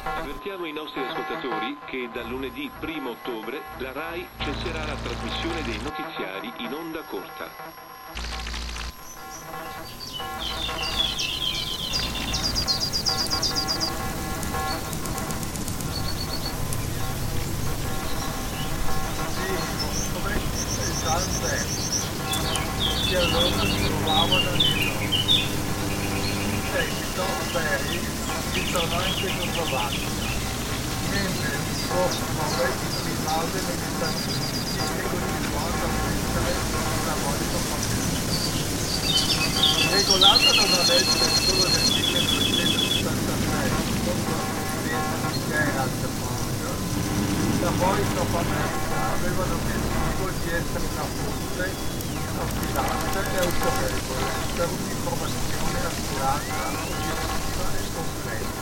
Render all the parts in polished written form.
Avvertiamo i nostri ascoltatori che dal lunedì 1 ottobre la RAI cesserà la trasmissione dei notiziari in onda corta. Che allora si trovavano in seguito Berry ritornò in Cecoslovacchia, mentre il suo vecchio rimase negli Stati Uniti e continuò a prendere la volta regolata da una legge solo del 1976 contro il presidente di Gerald Ford, la Voice of America aveva l'obiettivo di essere una fonte affidabile e autorevole per un'informazione accurata, obiettiva e completa.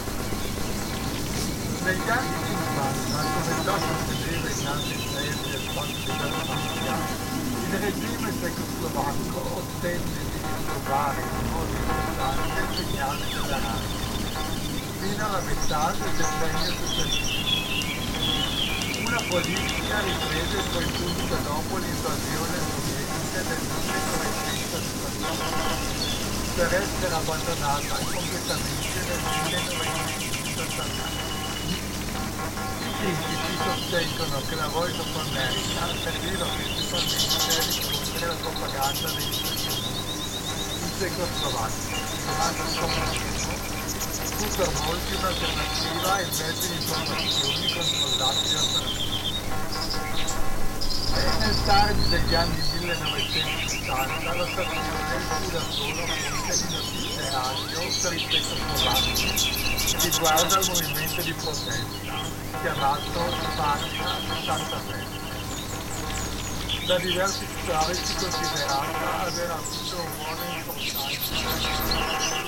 Negli anni 50, come già succedeva in altri paesi del Patto di Varsavia, il regime cecoslovacco ottenne di disturbare in modo importante il segnale della RAI, fino alla metà del decennio successivo. Una politica riprese poi subito dopo l'invasione sovietica del 1969, per essere abbandonata completamente nel 1969. I critici sostengono che la Voice of America serviva principalmente a diffondere la propaganda degli Stati Uniti in Cecoslovacchia durante il comunismo. Fu per molti un'alternativa ai mezzi di informazioni controllati dal partito. Nel tardi degli anni 1970 la stazione fu da sola fonte di notizie radio per i cecoslovacchi riguardo al movimento di protesta, chiamato Spagna 73. Da diversi storici considerata aver avuto un ruolo importante.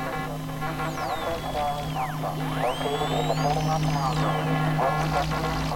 Located in the Panama Canal Zone,